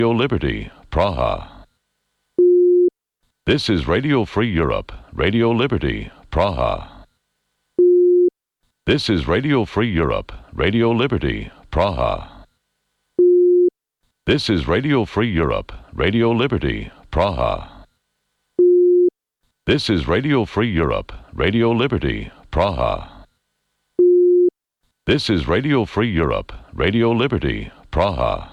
Liberty, Praha. This is Radio Free Europe, Radio Liberty, Praha. This is Radio Free Europe, Radio Liberty, Praha. This is Radio Free Europe, Radio Liberty, Praha. This is Radio Free Europe, Radio Liberty, Praha. This is Radio Free Europe, Radio Liberty, Praha.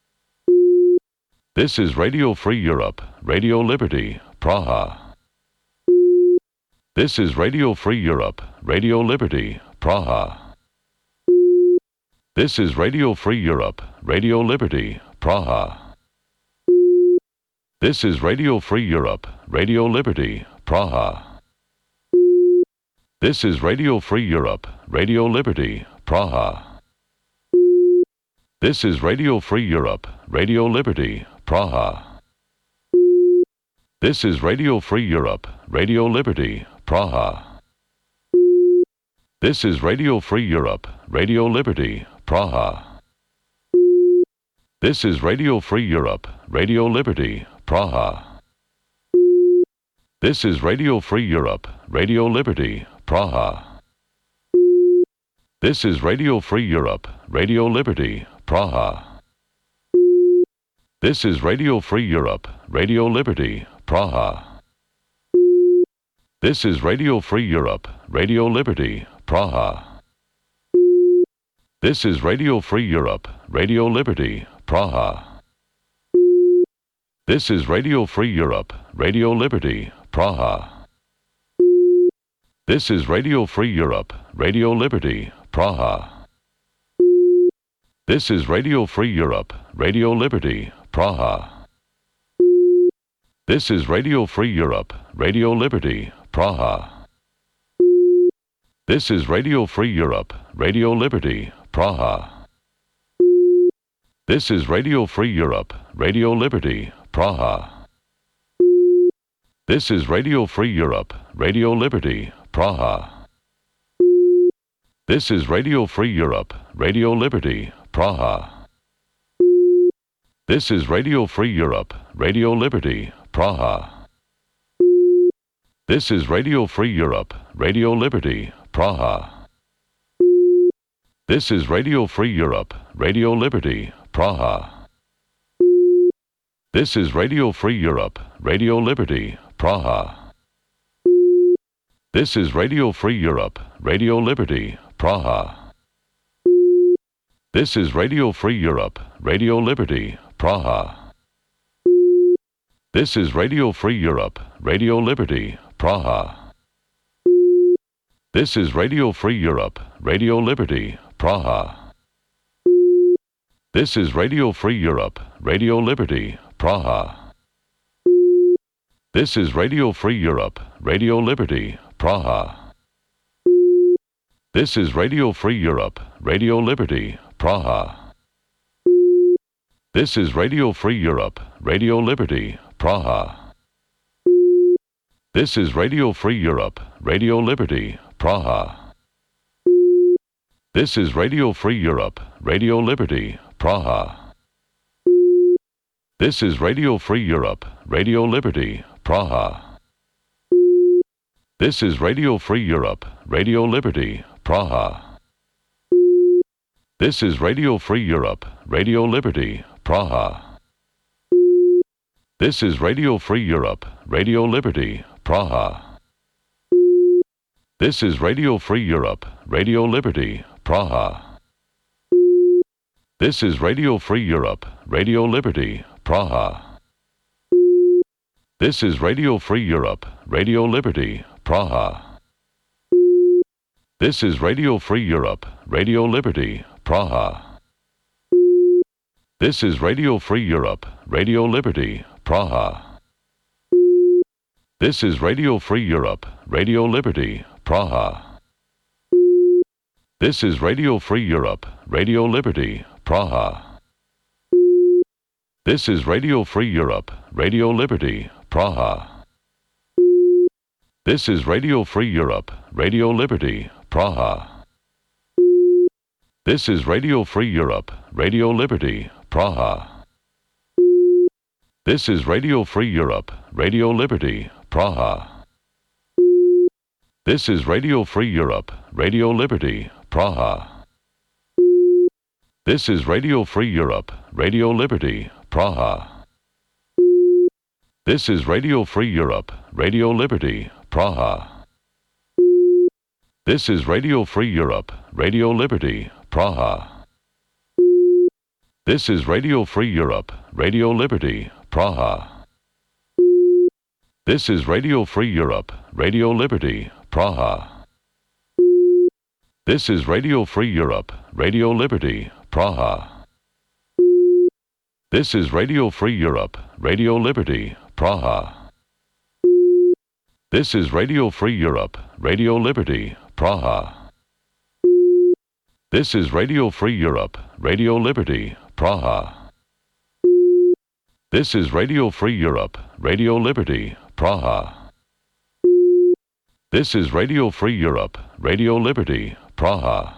This is Radio Free Europe, Radio Liberty, Praha. This is Radio Free Europe, Radio Liberty, Praha. This is Radio Free Europe, Radio Liberty, Praha. This is Radio Free Europe, Radio Liberty, Praha. This is Radio Free Europe, Radio Liberty, Praha. This is Radio Free Europe, Radio Liberty, Praha. This is Radio Free Europe, Radio Liberty, Praha. This is Radio Free Europe, Radio Liberty, Praha. This is Radio Free Europe, Radio Liberty, Praha. This is Radio Free Europe, Radio Liberty, Praha. This is Radio Free Europe, Radio Liberty, Praha. This is Radio Free Europe, Radio Liberty, Praha. This is Radio Free Europe, Radio Liberty, Praha. This is Radio Free Europe, Radio Liberty, Praha. This is Radio Free Europe, Radio Liberty, Praha. This is Radio Free Europe, Radio Liberty, Praha. This is Radio Free Europe, Radio Liberty, Praha. This is Radio Free Europe, Radio Liberty, Praha. This is Radio Free Europe, Radio Liberty, Praha. This is Radio Free Europe, Radio Liberty, Praha. This is Radio Free Europe, Radio Liberty, Praha. This is Radio Free Europe, Radio Liberty, Praha. This is Radio Free Europe, Radio Liberty, Praha. This is Radio Free Europe, Radio Liberty, Praha. This is Radio Free Europe, Radio Liberty, Praha. This is Radio Free Europe, Radio Liberty, Praha. This is Radio Free Europe, Radio Liberty, Praha. This is Radio Free Europe, Radio Liberty, Praha. This is Radio Free Europe, Radio Liberty, Praha. This is Radio Free Europe, Radio Liberty, Praha. This is Radio Free Europe, Radio Liberty, Praha. This is Radio Free Europe, Radio Liberty, Praha. This is Radio Free Europe, Radio Liberty, Praha. This is Radio Free Europe, Radio Liberty, Praha. This is Radio Free Europe, Radio Liberty, Praha. This is Radio Free Europe, Radio Liberty, Praha. This is Radio Free Europe, Radio Liberty, Praha. This is Radio Free Europe, Radio Liberty, Praha. This is Radio Free Europe, Radio Liberty, Praha. This is Radio Free Europe, Radio Liberty, Praha. This is Radio Free Europe, Radio Liberty, Praha. This is Radio Free Europe, Radio Liberty, Praha. This is Radio Free Europe, Radio Liberty, Praha. This is Radio Free Europe, Radio Liberty, Praha. This is Radio Free Europe, Radio Liberty, Praha. This is Radio Free Europe, Radio Liberty, Praha. This is Radio Free Europe, Radio Liberty, Praha. This is Radio Free Europe, Radio Liberty, Praha. This is Radio Free Europe, Radio Liberty, Praha. This is Radio Free Europe, Radio Liberty, Praha. This is Radio Free Europe, Radio Liberty, Praha. This is Radio Free Europe, Radio Liberty, Praha. This is Radio Free Europe, Radio Liberty, Praha. This is Radio Free Europe, Radio Liberty, Praha. This is Radio Free Europe, Radio Liberty, Praha. This is Radio Free Europe, Radio Liberty, Praha. This is Radio Free Europe, Radio Liberty, Praha. This is Radio Free Europe, Radio Liberty, Praha. This is Radio Free Europe, Radio Liberty, Praha. This is Radio Free Europe, Radio Liberty, Praha. This is Radio Free Europe, Radio Liberty, Praha. This is Radio Free Europe, Radio Liberty, Praha. This is Radio Free Europe, Radio Liberty, Praha.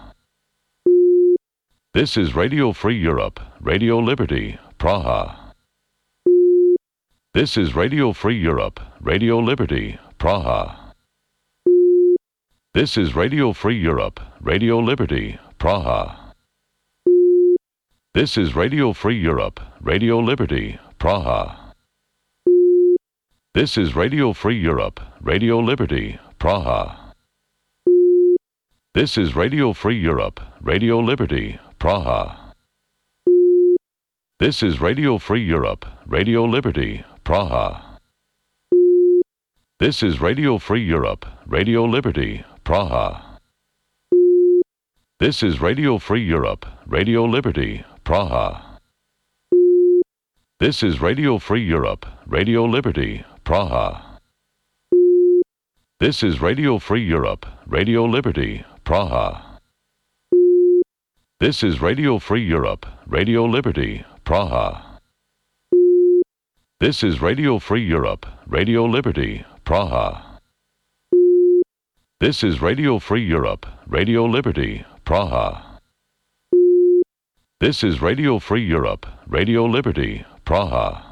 This is Radio Free Europe, Radio Liberty, Praha. This is Radio Free Europe, Radio Liberty, Praha. This is Radio Free Europe, Radio Liberty, Praha. This is Radio Free Europe, Radio Liberty, Praha. This is Radio Free Europe, Radio Liberty, Praha. This is Radio Free Europe, Radio Liberty, Praha. This is Radio Free Europe, Radio Liberty, Praha. This is Radio Free Europe, Radio Liberty, Praha. This is Radio Free Europe, Radio Liberty, Praha. This is Radio Free Europe, Radio Liberty, Praha. This is Radio Free Europe, Radio Liberty, Praha. This is Radio Free Europe, Radio Liberty, Praha. This is Radio Free Europe, Radio Liberty, Praha. This is Radio Free Europe, Radio Liberty, Praha. This is Radio Free Europe, Radio Liberty, Praha.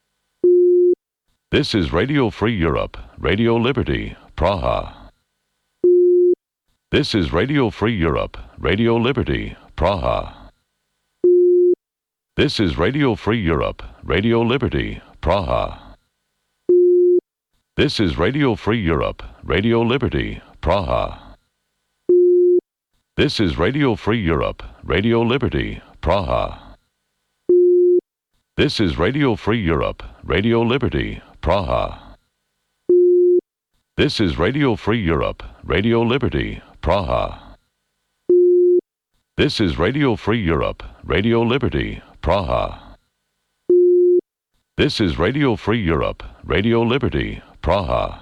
This is Radio Free Europe, Radio Liberty, Praha. This is Radio Free Europe, Radio Liberty, Praha. This is Radio Free Europe, Radio Liberty, Praha. This is Radio Free Europe, Radio Liberty, Praha. This is Radio Free Europe, Radio Liberty, Praha. This is Radio Free Europe, Radio Liberty, Praha. This is Radio Free Europe, Radio Liberty, Praha. This is Radio Free Europe, Radio Liberty, Praha. This is Radio Free Europe, Radio Liberty, Praha.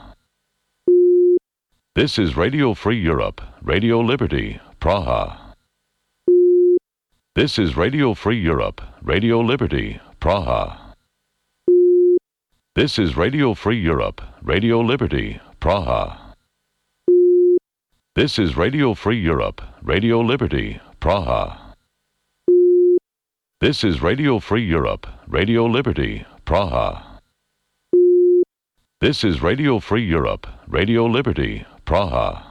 This is Radio Free Europe, Radio Liberty, Praha. This is Radio Free Europe, Radio Liberty, Praha. This is Radio Free Europe, Radio Liberty, Praha. This is Radio Free Europe, Radio Liberty, Praha. This is Radio Free Europe, Radio Liberty, Praha. This is Radio Free Europe, Radio Liberty, Praha.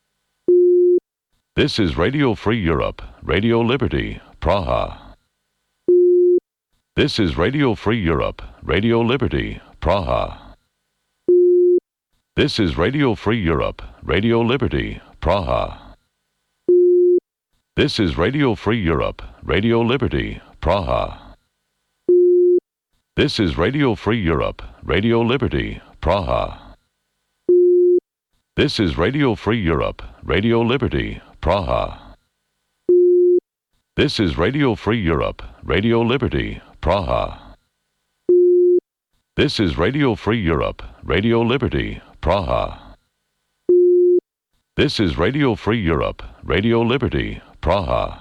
This is Radio Free Europe, Radio Liberty, Praha. This is Radio Free Europe, Radio Liberty, Praha. This is Radio Free Europe, Radio Liberty, Praha. This is Radio Free Europe, Radio Liberty, Praha. This is Radio Free Europe, Radio Liberty, Praha. This is Radio Free Europe, Radio Liberty, Praha. This is Radio Free Europe, Radio Liberty, Praha. This is Radio Free Europe, Radio Liberty, Praha. This is Radio Free Europe, Radio Liberty, Praha.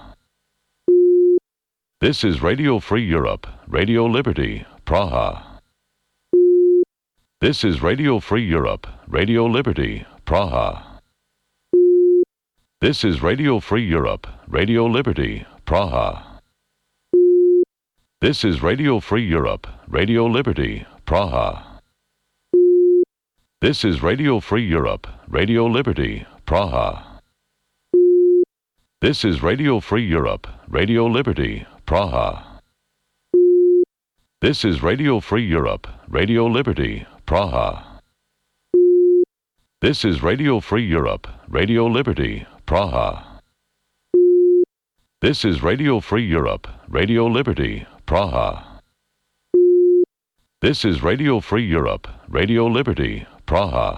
This is Radio Free Europe, Radio Liberty, Praha. This is Radio Free Europe, Radio Liberty, Praha. This is Radio Free Europe, Radio Liberty, Praha. This is Radio Free Europe, Radio Liberty, Praha. This is Radio Free Europe, Radio Liberty, Praha. This is Radio Free Europe, Radio Liberty, Praha. This is Radio Free Europe, Radio Liberty, Praha. This is Radio Free Europe, Radio Liberty, Praha. This is Radio Free Europe, Radio Liberty, Praha. This is Radio Free Europe, Radio Liberty, Praha.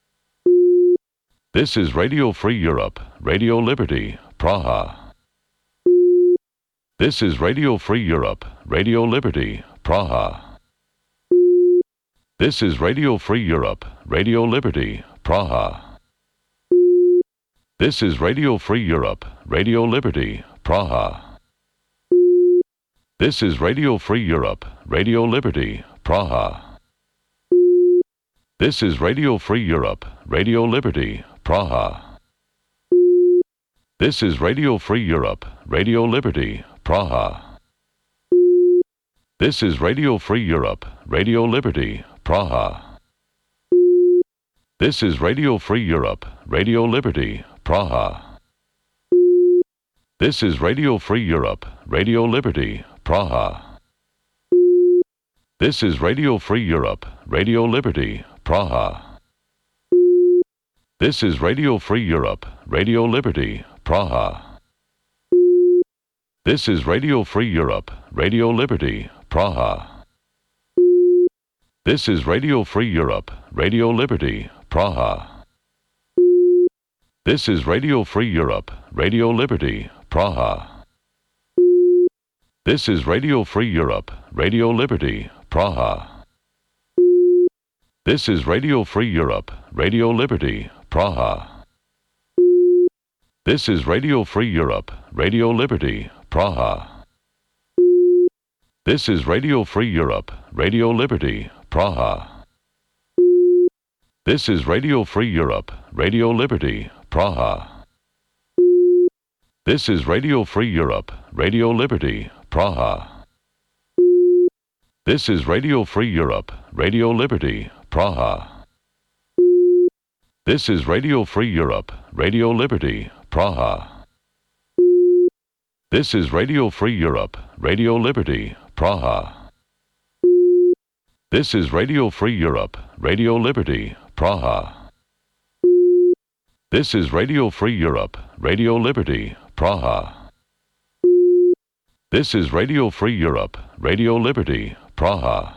This is Radio Free Europe, Radio Liberty, Praha. This is Radio Free Europe, Radio Liberty, Praha. This is Radio Free Europe, Radio Liberty, Praha. This is Radio Free Europe, Radio Liberty, Praha. This is Radio Free Europe, Radio Liberty, Praha. This is Radio Free Europe, Radio Liberty, Praha. This is Radio Free Europe, Radio Liberty, Praha. This is Radio Free Europe, Radio Liberty, Praha. This is Radio Free Europe, Radio Liberty, Praha. This is Radio Free Europe, Radio Liberty, Praha. This is Radio Free Europe, Radio Liberty, Praha. This is Radio Free Europe, Radio Liberty, Praha. This is Radio Free Europe, Radio Liberty, Praha. This is Radio Free Europe, Radio Liberty, Praha. This is Radio Free Europe, Radio Liberty, Praha. This is Radio Free Europe, Radio Liberty, Praha. This is Radio Free Europe, Radio Liberty, Praha. This is Radio Free Europe, Radio Liberty, Praha. This is Radio Free Europe, Radio Liberty, Praha. This is Radio Free Europe, Radio Liberty, Praha. This is Radio Free Europe, Radio Liberty, Praha. This is Radio Free Europe, Radio Liberty, Praha. This is Radio Free Europe, Radio Liberty, Praha. This is Radio Free Europe, Radio Liberty, Praha. This is Radio Free Europe, Radio Liberty, Praha. This is Radio Free Europe, Radio Liberty, Praha. This is Radio Free Europe, Radio Liberty, Praha.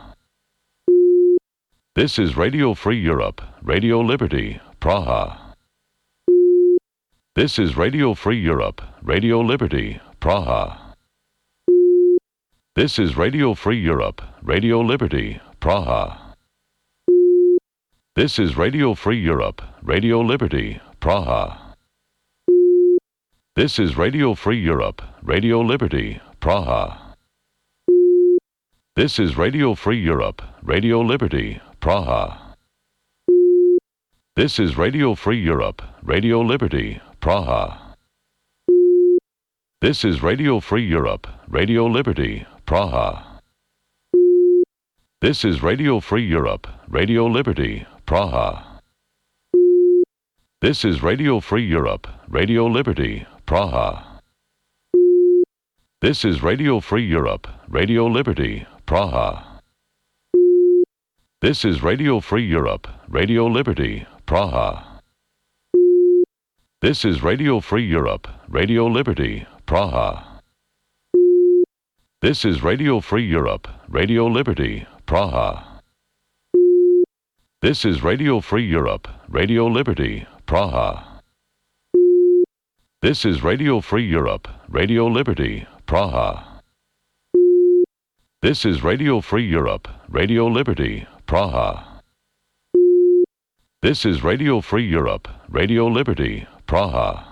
This is Radio Free Europe, Radio Liberty, Praha. This is Radio Free Europe, Radio Liberty, Praha. This is Radio Free Europe, Radio Liberty, Praha. This is Radio Free Europe, Radio Liberty, Praha. This is Radio Free Europe, Radio Liberty, Praha. This is Radio Free Europe, Radio Liberty, Praha. This is Radio Free Europe, Radio Liberty, Praha. This is Radio Free Europe, Radio Liberty, Praha. This is Radio Free Europe, Radio Liberty, Praha. This is Radio Free Europe, Radio Liberty, Praha. This is Radio Free Europe, Radio Liberty, Praha. This is Radio Free Europe, Radio Liberty, Praha. This is Radio Free Europe, Radio Liberty, Praha. This is Radio Free Europe, Radio Liberty, Praha. This is Radio Free Europe, Radio Liberty, Praha. This is Radio Free Europe, Radio Liberty, Praha. This is Radio Free Europe, Radio Liberty, Praha. This is Radio Free Europe, Radio Liberty, Praha.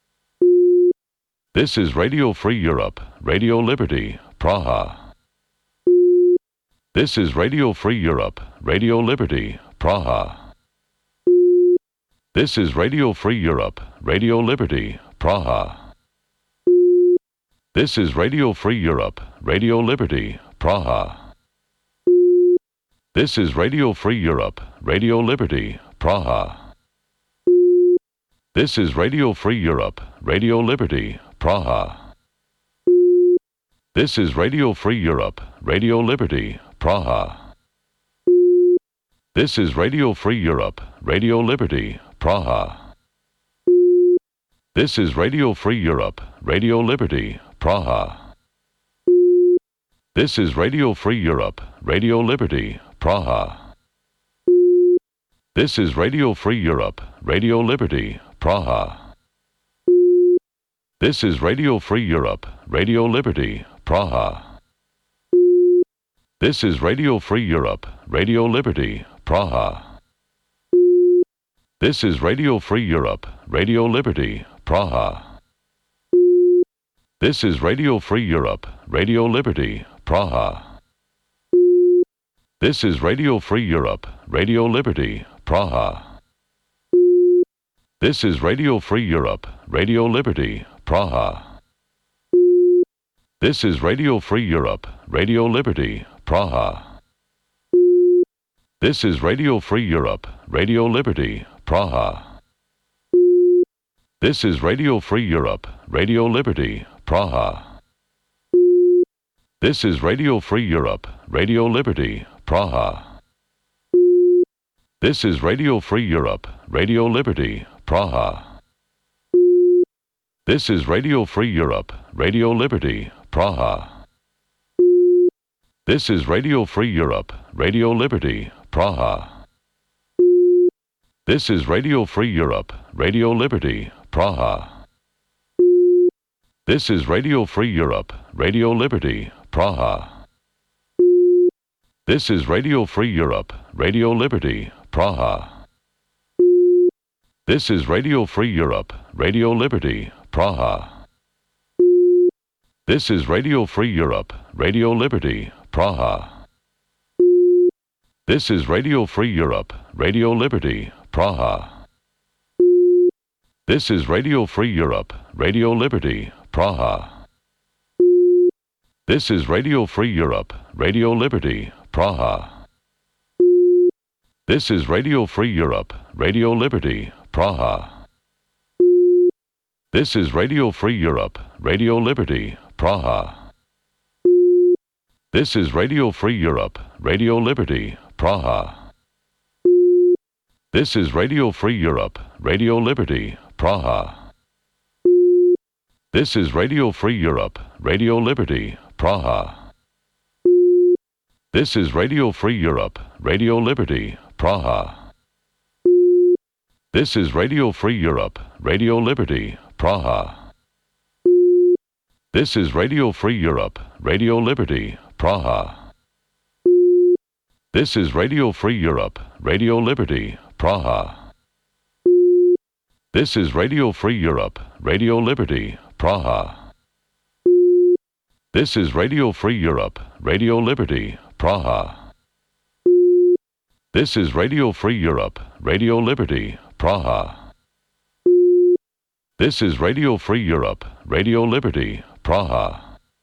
This is Radio Free Europe, Radio Liberty, Praha. This is Radio Free Europe, Radio Liberty, Praha. This is Radio Free Europe, Radio Liberty, Praha. This is Radio Free Europe, Radio Liberty, Praha. This is Radio Free Europe, Radio Liberty, Praha. This is Radio Free Europe, Radio Liberty, Praha. This is Radio Free Europe, Radio Liberty, Praha. This is Radio Free Europe, Radio Liberty, Praha. This is Radio Free Europe, Radio Liberty, Praha. This is Radio Free Europe, Radio Liberty, Praha. This is Radio Free Europe, Radio Liberty, Praha. This is Radio Free Europe, Radio Liberty, Praha. This is Radio Free Europe, Radio Liberty, Praha. This is Radio Free Europe, Radio Liberty, Praha. This is Radio Free Europe, Radio Liberty, Praha. This is Radio Free Europe, Radio Liberty, Praha. This is Radio Free Europe, Radio Liberty, Praha. This is Radio Free Europe, Radio Liberty, Praha. This is Radio Free Europe, Radio Liberty, Praha. This is Radio Free Europe, Radio Liberty, Praha. This is Radio Free Europe, Radio Liberty, Praha. This is Radio Free Europe, Radio Liberty, Praha. This is Radio Free Europe, Radio Liberty, Praha. This is Radio Free Europe, Radio Liberty, Praha. This is Radio Free Europe, Radio Liberty, Praha. This is Radio Free Europe, Radio Liberty, Praha. This is Radio Free Europe, Radio Liberty, Praha. This is Radio Free Europe, Radio Liberty, Praha. This is Radio Free Europe, Radio Liberty, Praha. This is Radio Free Europe, Radio Liberty, Praha. This is Radio Free Europe, Radio Liberty, Praha. This is Radio Free Europe, Radio Liberty, Praha. This is Radio Free Europe, Radio Liberty, Praha. This is Radio Free Europe, Radio Liberty, Praha. This is Radio Free Europe, Radio Liberty, Praha. This is Radio Free Europe, Radio Liberty, Praha. This is Radio Free Europe, Radio Liberty, Praha. This is Radio Free Europe, Radio Liberty, Praha. This is Radio Free Europe, Radio Liberty, Praha. This is Radio Free Europe, Radio Liberty, Praha. This is Radio Free Europe, Radio Liberty, Praha. This is Radio Free Europe, Radio Liberty, Praha. This is Radio Free Europe, Radio Liberty, Praha. This is Radio Free Europe, Radio Liberty, Praha. This is Radio Free Europe, Radio Liberty, Praha.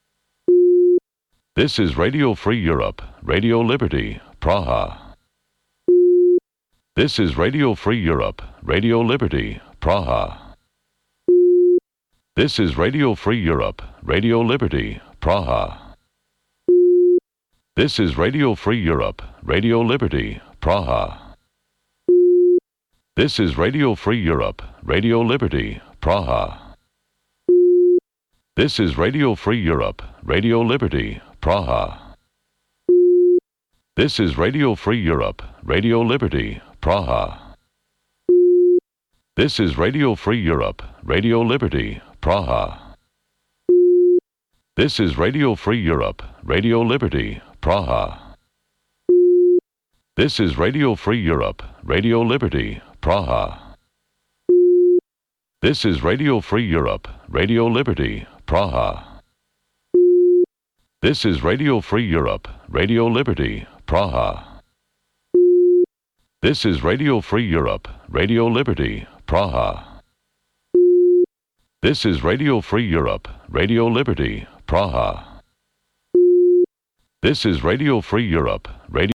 This is Radio Free Europe, Radio Liberty, Praha. This is Radio Free Europe, Radio Liberty, Praha. This is Radio Free Europe, Radio Liberty, Praha. This is Radio Free Europe, Radio Liberty, Praha. This is Radio Free Europe, Radio Liberty, Praha. This is Radio Free Europe, Radio Liberty, Praha. This is Radio Free Europe, Radio Liberty, Praha. This is Radio Free Europe, Radio Liberty, Praha. This is Radio Free Europe, Radio Liberty, Praha. This is Radio Free Europe, Radio Liberty, Praha. This is Radio Free Europe, Radio Liberty, Praha. This is Radio Free Europe, Radio Liberty, Praha. This is Radio Free Europe, Radio Liberty, Praha. This is Radio Free Europe, Radio Liberty, Praha. This is Radio Free Europe, Radio